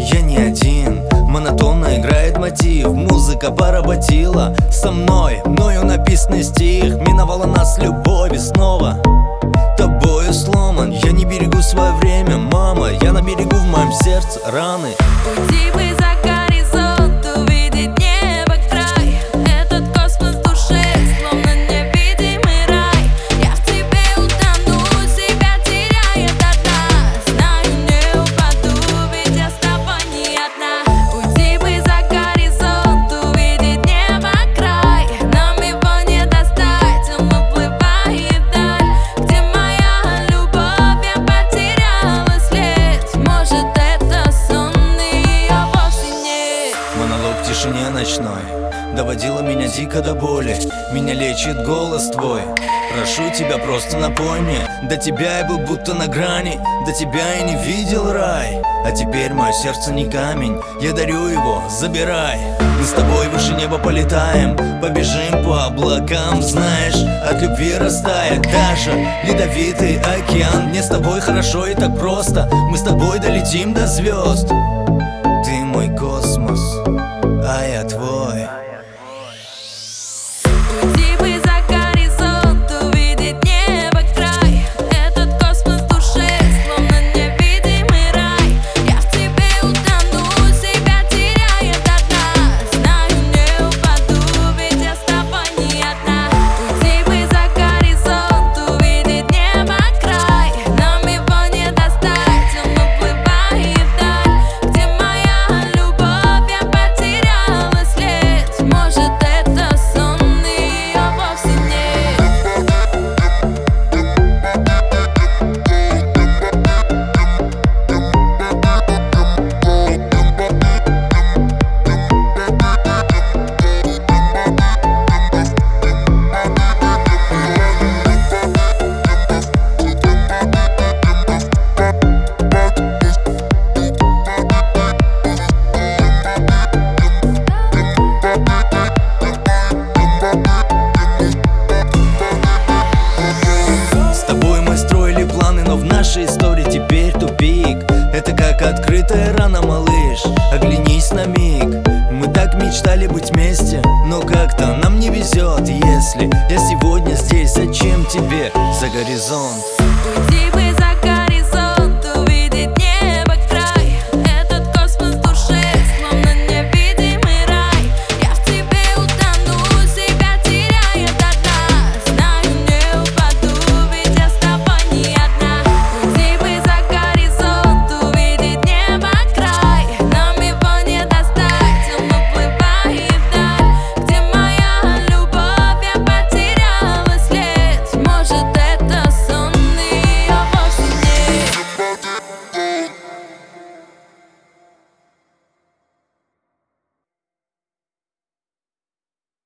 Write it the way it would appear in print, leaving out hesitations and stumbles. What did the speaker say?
я не один. Монотонно играет мотив, музыка поработила со мной, мною написанный стих. Миновала нас любовь и снова тобою сломан. Я не берегу свое время, мама, я на берегу, в моем сердце раны. Уйди бы за горизонт, увидеть небо край. Этот космос в душе, словно невидимый рай. Я в тебе утону, себя теряя до дна. Знаю, не упаду, ведь я с тобой не одна. Уйди бы за горизонт, увидеть небо край. Нам его не достать, он уплывает вдаль. Где моя любовь, я потеряла след. Может, это сон, и ее вовсе нет. Монолог в тишине ночной доводила меня дико до боли. Меня лечит голос твой. Прошу тебя, просто напой мне. До тебя я был будто на грани, до тебя я не видел рай. А теперь мое сердце не камень, я дарю его, забирай. Мы с тобой выше неба полетаем, побежим по облакам. Знаешь, от любви растает даже ледовитый океан. Мне с тобой хорошо и так просто, мы с тобой долетим до звезд. Ты мой космос, а я твой. Уйди бы за горизонт, увидеть небо край. Этот космос в душе, словно невидимый рай. Я в тебе утону, себя теряя до дна. Знаю, не упаду, ведь я с тобой не одна. Уйди бы за горизонт, увидеть небо край. Нам его не достать, он уплывает вдаль. Где моя любовь, я потеряла след. Может, это сон, и ее вовсе нет. С тобой мы строили планы, но в нашей истории теперь тупик. Это как открытая рана, малыш, оглянись на миг. Мы так мечтали быть вместе, но как-то нам не везет. Если я сегодня здесь, зачем тебе за горизонт?